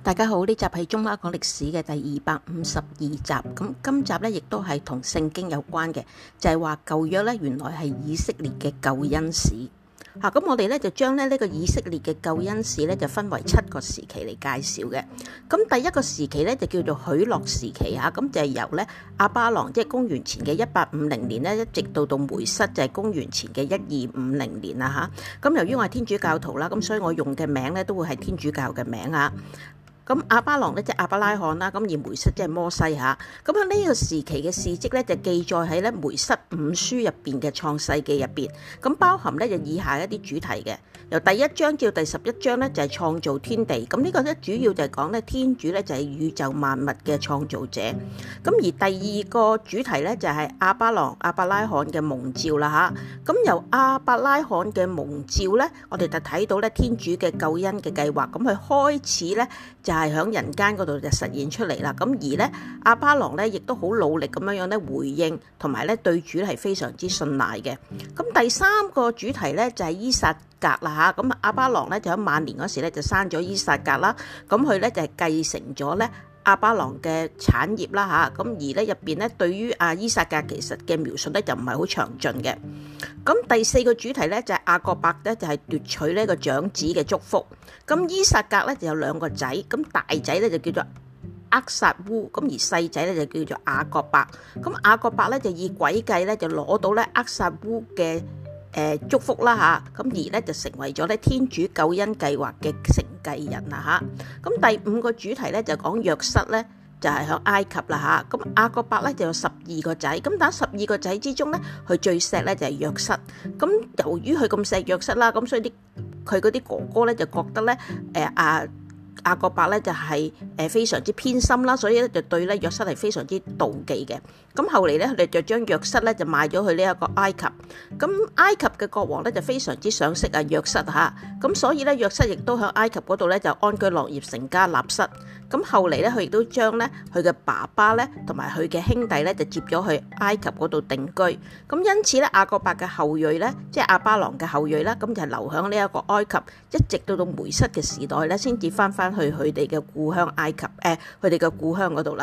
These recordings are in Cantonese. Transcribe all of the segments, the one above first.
大家好，呢集係中華講歷史嘅第252集。咁今集咧亦都係同聖經有關嘅，就係話舊約咧原來係以色列嘅救恩史。咁我哋咧就將呢個以色列嘅救恩史咧就分為7個時期嚟介紹嘅。咁第一個時期咧就叫做許諾時期嚇，咁就係由咧亞巴郎即係公元前嘅1850年咧，一直到梅瑟就係公元前嘅1250年啦嚇。咁由於我係天主教徒啦，咁所以我用嘅名咧都會係天主教嘅名啊。咁亞巴郎咧即係亞伯拉罕啦，咁而梅瑟即係摩西嚇。咁喺呢個時期嘅事蹟咧就記載喺咧梅瑟5書入邊嘅創世記入邊，咁包含咧就以下一啲主題嘅。由第1章至到第11章咧就係創造天地，咁呢個咧主要就係講咧天主咧就係宇宙萬物嘅創造者。咁而第2個主題咧就係亞巴郎亞伯拉罕嘅蒙召啦嚇。咁由亞伯拉罕嘅蒙召咧，我哋就睇到咧天主嘅救恩嘅計劃，咁佢開始咧就係喺人間嗰度就實現出嚟啦。咁而咧亞巴郎咧亦都好努力咁樣咧回應，同埋咧對主係非常之信賴嘅。咁第3個主題咧就係伊撒格啦嚇。咁亞巴郎咧就喺晚年嗰時咧就生咗伊撒格啦。咁佢咧就係繼承咗咧亞巴郎嘅產業啦嚇。咁而咧入邊咧對於伊撒格其實嘅描述咧就唔係好詳盡嘅。咁第4個主題咧就係雅各伯咧就係奪取呢個長子嘅祝福。咁伊撒格咧就有2個仔，咁大仔咧就叫做厄撒烏，咁而細仔咧就叫做雅各伯。咁雅各伯咧就以詭計咧就攞到咧厄撒烏嘅祝福啦嚇。咁而咧就成為咗咧天主救恩計劃嘅承繼人啦嚇。咁第5個主題咧就講約瑟咧就係喺埃及啦嚇。咁雅各伯咧就有12個仔，咁但係12個仔之中咧，佢最錫咧就係約瑟。咁由於佢咁錫約瑟啦，咁所以佢嗰啲哥哥咧就覺得咧雅各伯咧就係非常之偏心啦，所以咧就對咧約瑟係非常之妒忌嘅。咁後嚟咧佢哋就將約瑟咧就賣咗去呢一個埃及。咁埃及嘅國王咧就非常之賞識約瑟嚇，咁所以咧約瑟亦都喺埃及嗰度咧就安居樂業，成家立室。咁後嚟咧佢亦都將咧佢嘅爸爸咧同埋佢嘅兄弟咧就接咗去埃及嗰度定居。咁因此咧雅各伯嘅後裔咧即係亞巴郎嘅後裔啦，咁就留喺呢一個埃及，一直到梅瑟嘅時代咧先至翻去佢哋嘅故鄉埃及，佢哋嘅故鄉嗰度啦。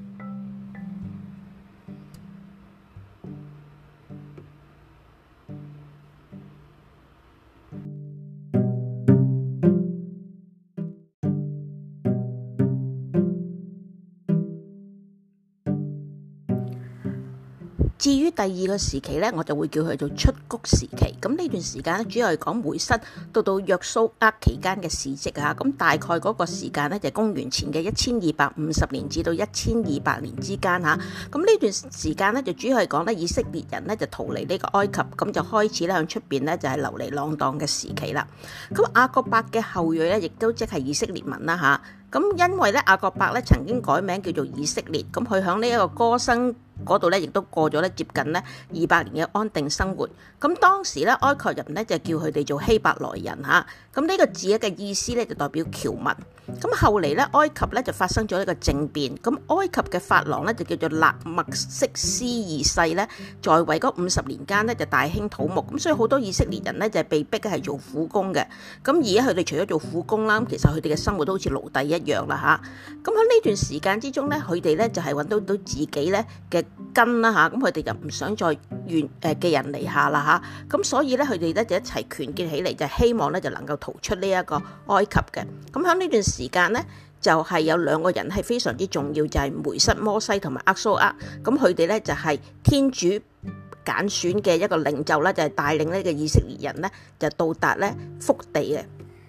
至於第2個時期咧，我就會叫佢做出谷時期。咁呢段時間咧，主要係講梅瑟到約蘇厄期間嘅事蹟嚇。咁大概嗰個時間咧，就係公元前嘅1250年至到1200年之間嚇。咁呢段時間咧，就主要係講咧以色列人咧就逃離呢個埃及，咁就開始咧向出邊咧就係流離浪蕩嘅時期啦。咁雅各伯嘅後裔咧，亦都即係以色列民啦嚇。咁因為咧雅各伯咧曾經改名叫做以色列，咁佢響呢一個歌聲嗰度咧，亦都過咗咧接近咧200年嘅安定生活。咁當時咧埃及人咧就叫佢哋做希伯來人嚇。咁呢個字嘅意思咧就代表僑民。咁後嚟咧埃及咧就發生咗一個政變，咁埃及嘅法郎咧就叫做勒墨色斯2世咧，在位嗰50年間咧就大興土木，咁所以好多以色列人咧就係被逼係做苦工嘅。咁而家佢哋除咗做苦工啦，其實佢哋嘅生活都好似奴隸一樣啦嚇。咁喺呢段時間之中咧，佢哋咧就係揾到自己咧嘅根啦嚇，咁佢哋就唔想再寄人籬下啦嚇。咁所以咧佢哋咧就一齊團結起嚟，就希望咧就能夠逃出呢一個埃及嘅。咁喺呢段時間咧，就係有2個人係非常之重要，就係梅瑟摩西同埋厄蘇厄。咁佢哋咧就係天主揀選嘅一個領袖啦，就係帶領呢個以色列人咧就到達咧福地嘅。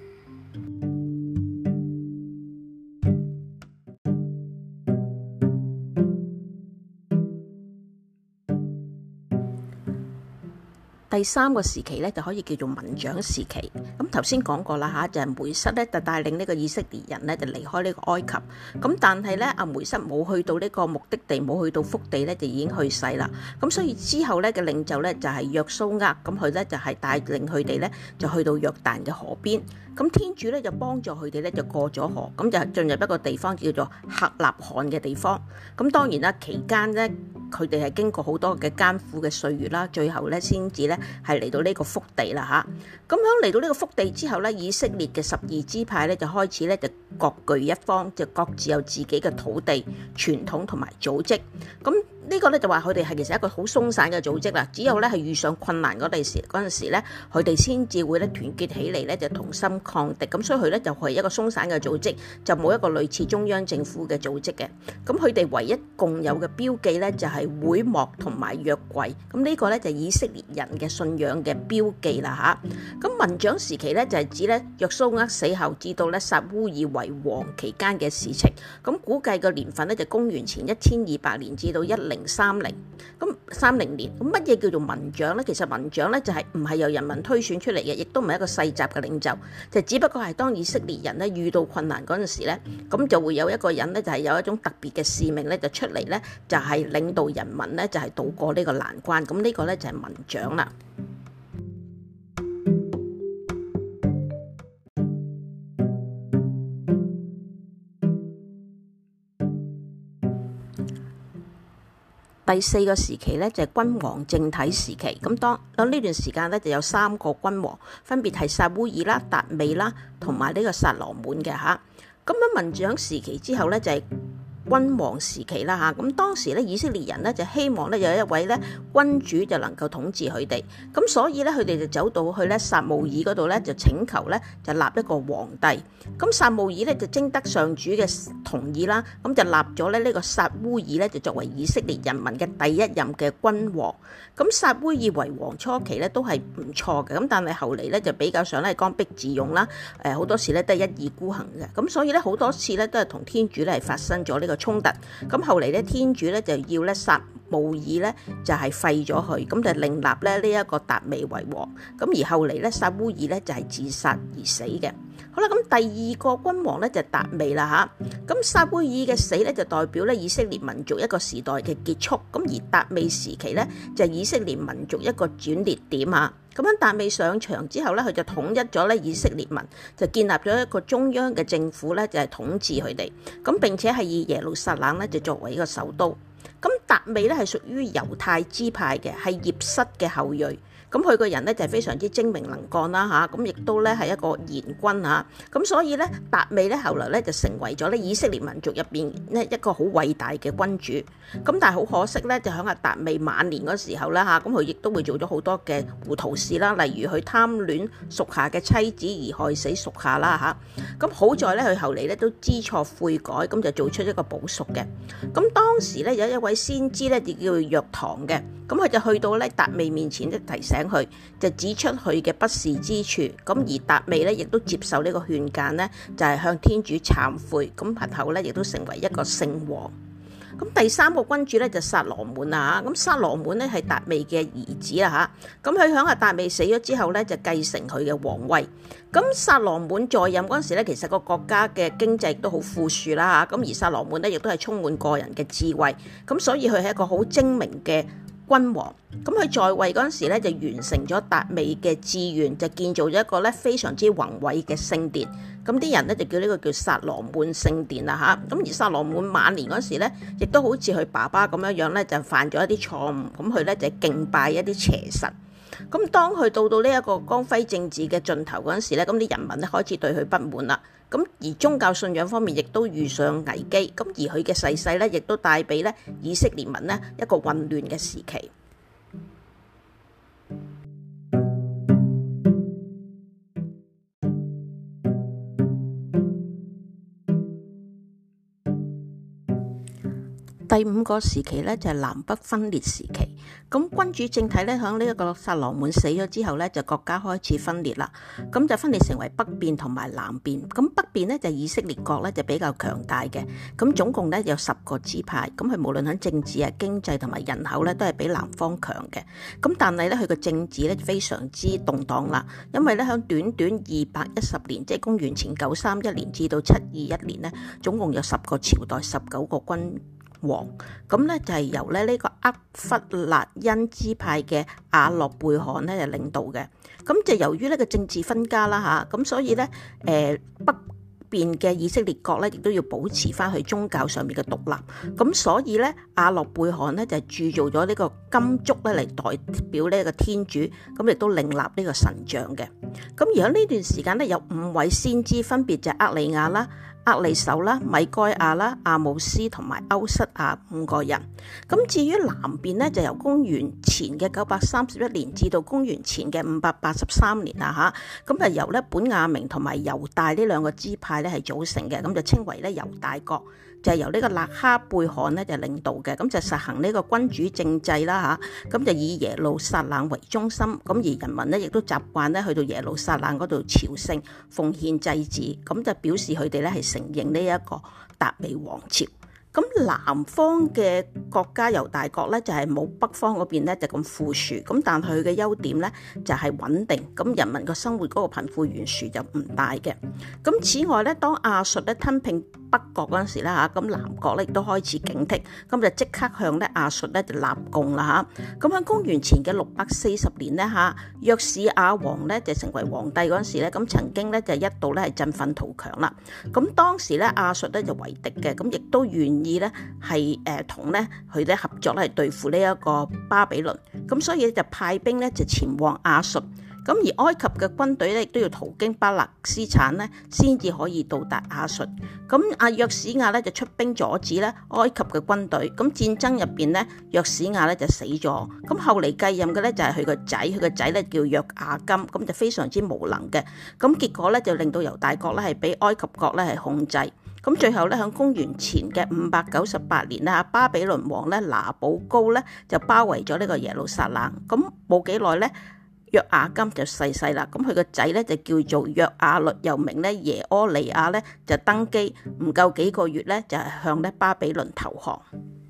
第3個時期咧就可以叫做民長時期。咁頭先講過啦嚇，就係梅瑟咧就帶領呢個以色列人咧就離開呢個埃及。咁但係咧梅瑟冇去到呢個目的地，冇去到福地咧就已經去世啦。咁所以之後咧嘅領袖咧就係約蘇厄，咁佢咧就係帶領佢哋咧就去到約旦嘅河邊。咁天主咧就幫助佢哋咧就過咗河，咁就進入一個地方叫做克納罕嘅地方。咁當然啦，期間咧佢哋係經過好多嘅艱苦嘅歲月啦，最後咧先至咧係嚟到呢個福地啦嚇。咁樣嚟到呢個福地之後咧，以色列嘅12支派咧就開始咧就各據一方，就各自有自己嘅土地、傳統同埋組織。咁呢個咧就話佢哋係其實一個好鬆散嘅組織啦，只有咧係遇上困難嗰陣時咧，佢哋先至會咧團結起嚟咧就同心抗敵。咁所以佢咧就係一個鬆散嘅組織，就冇一個類似中央政府嘅組織嘅。咁佢哋唯一共有嘅標記咧就係會幕同埋約櫃。咁呢個咧就係以色列人嘅信仰嘅標記啦嚇。咁民長時期咧就係指咧約書亞死後至到咧撒烏耳為王期間嘅事情。咁估計個年份咧就公元前1200年至到1030年。咁乜嘢叫做民長咧？其實民長咧就係唔係由人民推選出嚟嘅，亦都唔係一個世襲嘅領袖，就只不過係當以色列人咧遇到困難嗰陣時咧，咁就會有一個人咧就係有一種特別嘅使命咧，就出嚟咧就係領導人民咧就係渡過呢個難關。咁呢個咧就係民長啦。第4個時期咧就係君王政體時期。咁當呢段時間咧就有3個君王，分別係撒烏耳啦、達味啦同埋呢個撒羅滿嘅嚇。咁樣民長時期之後咧就係君王時期啦嚇。咁當時咧以色列人咧就希望咧有一位咧君主就能夠統治佢哋，咁所以咧佢哋就走到去咧撒母耳嗰度咧就請求咧就立一個皇帝。咁撒母耳咧就徵得上主嘅同意啦，咁就立咗咧呢個撒烏耳咧就作為以色列人民嘅第一任嘅君王。咁撒烏耳為王初期咧都係唔錯嘅，咁但係後嚟咧就比較上咧剛愎自用啦，好多時咧都係一意孤行嘅，咁所以咧好多次咧都係同天主咧係發生咗呢個衝突。咁後嚟咧天主咧就要咧撒母耳咧就係廢咗佢，咁就另立咧呢一個達味為王。咁而後嚟咧撒烏耳咧就係自殺而死嘅。好啦，咁第2個君王咧就係達味啦嚇。咁撒烏耳嘅死咧就代表咧以色列民族一個時代嘅結束。咁而達味時期咧就係以色列民族一個轉捩點嚇。咁樣達味上場之後咧，佢就統一咗咧以色列民，就建立咗一個中央嘅政府咧，就係統治佢哋。咁並且係以耶路撒冷咧就作為一個首都。咁達味咧係屬於猶太支派嘅，係葉瑟嘅後裔。咁佢個人咧就係非常之精明能幹啦嚇，咁亦都咧係一個賢君嚇，咁所以咧達味咧後來咧就成為咗咧以色列民族入邊咧一個好偉大嘅君主。咁但係好可惜咧，就喺阿達味晚年嗰時候咧嚇，咁佢亦都會做咗好多嘅糊塗事啦，例如佢貪戀屬下嘅妻子而害死屬下啦嚇。咁好在咧佢後嚟咧都知錯悔改，咁就做出一個補贖嘅。咁當時咧有一位先知咧就叫約堂嘅，咁佢就去到咧達味面前咧提醒佢，就指出佢嘅不是之處。咁而達味咧亦都接受呢個勸諫咧，就係向天主懺悔。咁日後咧亦都成為一個聖王。咁第3個君主咧就撒羅滿啦嚇。咁撒羅滿咧係達味嘅兒子啦嚇。咁佢響阿達味死咗之後咧就繼承佢嘅皇位。咁撒羅滿在任嗰陣時咧，其實個國家嘅經濟都好富庶啦嚇。咁而撒羅滿咧亦都係充滿個人嘅智慧。咁所以佢係一個好精明嘅君王。咁佢在位嗰陣時咧就完成咗達味嘅志願，就建造咗一個咧非常之宏偉嘅聖殿。咁啲人咧就叫呢個叫撒羅滿聖殿啦嚇。咁而撒羅滿晚年嗰時咧，亦都好似佢爸爸咁樣樣咧，就犯咗一啲錯誤。咁佢咧就敬拜一啲邪神。咁當佢到呢一個光輝政治嘅盡頭嗰陣時咧，咁啲人民咧開始對佢不滿啦。咁而宗教信仰方面亦都遇上危機。咁而佢嘅逝世咧，亦都帶俾咧以色列民呢一個混亂嘅時期。第5個時期咧就係南北分裂時期。咁君主政體咧響呢一個撒羅滿死咗之後咧，就國家開始分裂啦。咁就分裂成為北邊同埋南邊。咁北邊咧就以色列國咧就比較強大嘅。咁總共咧有10個支派。咁佢無論喺政治啊、經濟同埋人口咧都係比南方強嘅。咁但係咧佢個政治咧非常之動盪啦。因為咧響短短210年，即係公元前931年至到721年咧，總共有10個朝代、19個君王。咁咧就係由咧呢個厄弗辣因支派嘅亞洛貝罕咧就領導嘅。咁就由於呢個政治分家啦嚇，咁所以咧邊嘅以色列國咧，亦都要保持翻佢宗教上面嘅獨立。咁所以咧，亞洛貝罕咧就係鑄造咗呢個金燭咧嚟代表呢個天主，咁亦都另立呢個神像嘅。咁而喺呢段時間咧，有5位先知，分別就係厄利亞啦、厄利叟啦、米該亞啦、阿姆斯同埋歐瑟亞5個人。咁至於南邊呢，就由公元前嘅931年至到公元前嘅583年啦嚇。咁由咧本雅明同埋猶大呢2個支派咧係組成嘅，咁就稱為咧猶大國。就係由呢個勒哈貝罕咧就領導嘅，咁就實行呢個君主政制啦嚇，咁就以耶路撒冷為中心，咁而人民咧亦都習慣咧去到耶路撒冷嗰度朝聖、奉獻祭祀，咁就表示佢哋咧係承認呢一個達味王朝。咁南方嘅國家猶大國咧就係冇北方嗰邊咧就咁富庶，咁但係佢嘅優點咧就係穩定，咁人民個生活嗰個貧富懸殊就唔大嘅。咁此外咧，當亞述咧吞併北國嗰陣時咧嚇，咁南國咧亦都開始警惕，咁就即刻向咧亞述咧就納貢啦嚇。咁喺公元前嘅640年咧嚇，約士亞王咧就成為皇帝嗰陣時咧，咁曾經咧就一度咧係振奮圖強啦。咁當時咧亞述咧就為敵嘅，咁亦都願意咧係同咧佢哋合作咧係對付呢一個巴比倫，咁所以就派兵咧就前往亞述。咁而埃及嘅軍隊咧亦都要途經巴勒斯坦咧，先至可以到達亞述。咁阿約史亞咧就出兵阻止咧埃及嘅軍隊。咁戰爭入邊咧，約史亞咧就死咗。咁後嚟繼任嘅咧就係佢個仔，佢個仔咧叫約雅金，咁就非常之無能嘅。咁結果咧就令到猶大國咧係俾埃及國咧係控制。咁最後咧喺公元前嘅598年咧，巴比倫王咧拿寶高咧就包圍咗呢個耶路撒冷。咁冇幾耐咧，約雅金就逝世啦，咁佢個仔咧就叫做約雅律，又名咧耶柯尼亞咧就登基，唔夠幾個月咧就係向咧巴比倫投降。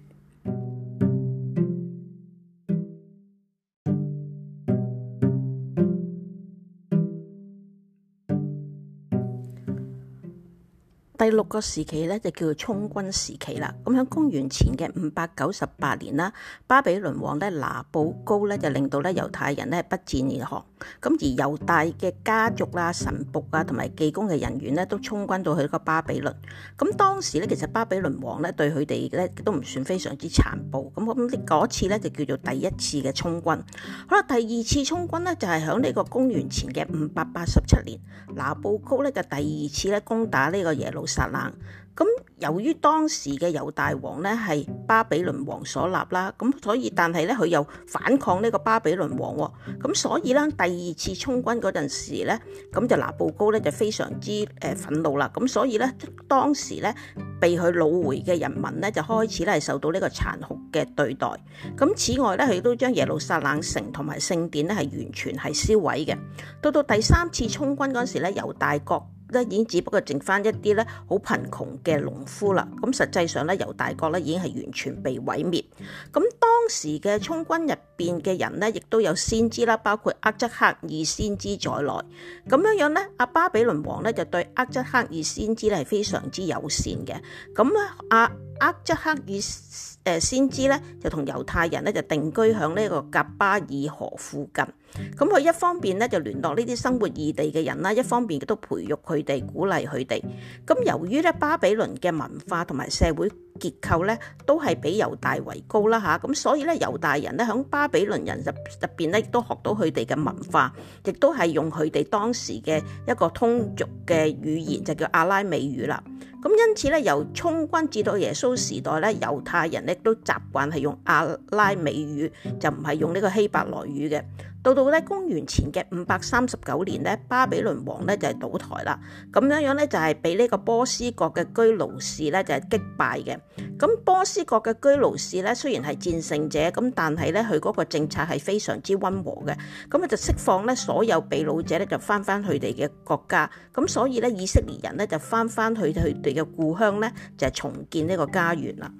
第6個時期咧就叫做充軍時期啦。咁喺公元前嘅598年啦，巴比倫王咧拿布高咧就令到咧猶太人咧不戰而降。咁而猶大嘅家族啦、神僕啊同埋技工嘅人員咧都充軍到去個巴比倫。咁當時咧其實巴比倫王咧對佢哋咧都唔算非常之殘暴。咁嗰次咧就叫做第1次嘅充軍。好啦，第2次充軍咧就係喺呢個公元前嘅587年，拿布高咧就第2次咧攻打呢個耶路撒冷。咁由於當時嘅猶大王咧係巴比倫王所立啦，咁所以但係咧佢又反抗呢個巴比倫王喎，咁所以咧第2次充軍嗰陣時咧，咁就拿布高咧就非常之憤怒啦，咁所以咧當時咧被佢擄回嘅人民咧就開始咧係受到呢個殘酷嘅對待。咁此外咧佢亦都將耶路撒冷城同埋聖殿咧係完全係燒毀嘅。到第3次充軍嗰陣時咧，猶大國已經只不過剩翻一啲咧好貧窮嘅農夫啦，咁實際上咧猶大國咧已經係完全被毀滅。咁當時嘅充軍入邊嘅人咧，亦都有先知啦，包括厄則克爾先知在內。咁樣咧，阿巴比倫王咧就對厄則克爾先知咧係非常之友善嘅。咁咧厄則克爾先知咧就同猶太人咧就定居響呢個革巴爾河附近。咁佢一方面咧就聯絡呢啲生活異地嘅人啦，一方面亦都培育佢哋，鼓勵佢哋。咁由於咧巴比倫嘅文化同埋社會結構咧都係比猶大為高啦嚇，咁所以咧猶大人咧響巴比倫人入邊咧亦都學到佢哋嘅文化，亦都係用佢哋當時嘅一個通俗嘅語言，就叫阿拉美語啦。咁因此咧，由充軍至到耶穌時代咧，猶太人咧都習慣係用阿拉美語，就唔係用呢個希伯來語嘅。到咧公元前嘅539年咧，巴比倫王咧就係倒台啦。咁樣咧就係俾呢個波斯國嘅居魯士咧就係擊敗嘅。咁波斯國嘅居魯士咧雖然係戰勝者，咁但係咧佢嗰個政策係非常之溫和嘅。咁就釋放咧所有被擄者咧就翻佢哋嘅國家。咁所以咧以色列人咧就翻去佢哋嘅故鄉咧就係重建呢個家園啦。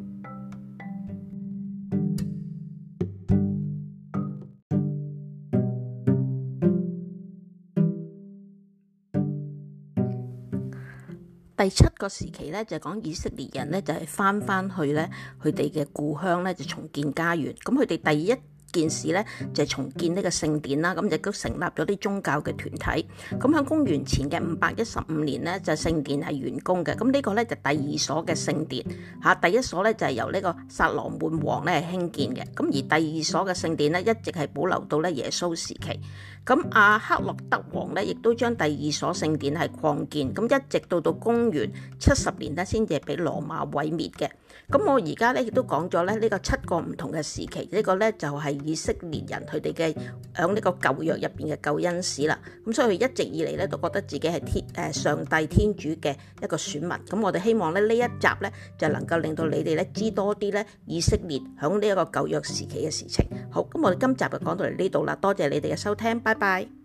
第7個時期咧就講以色列人咧就係翻去咧佢哋嘅故鄉咧就重建家園。咁佢哋第一件事咧就係重建呢個聖殿啦，咁亦都成立咗啲宗教嘅團體。咁喺公元前嘅515年咧，就聖殿係完工嘅。咁呢個咧就第二所嘅聖殿嚇，第一所咧就係由呢個撒羅門王咧興建嘅。咁而第二所嘅聖殿咧一直係保留到咧耶穌時期。咁阿克諾德王咧亦都將第二所聖殿係擴建，咁一直到公元70年咧先至俾羅馬毀滅嘅。咁我而家咧亦都講咗咧呢個7個唔同嘅時期，呢個咧就係以色列人佢哋嘅喺呢個舊約入邊嘅救恩史啦。咁所以佢一直以嚟咧都覺得自己係上帝天主嘅一個選民。咁我哋希望咧呢一集咧就能夠令到你哋咧知多啲咧以色列喺呢一個舊約時期嘅事情。好，咁我哋今集就講到嚟呢度啦，多謝你哋嘅收聽，拜拜。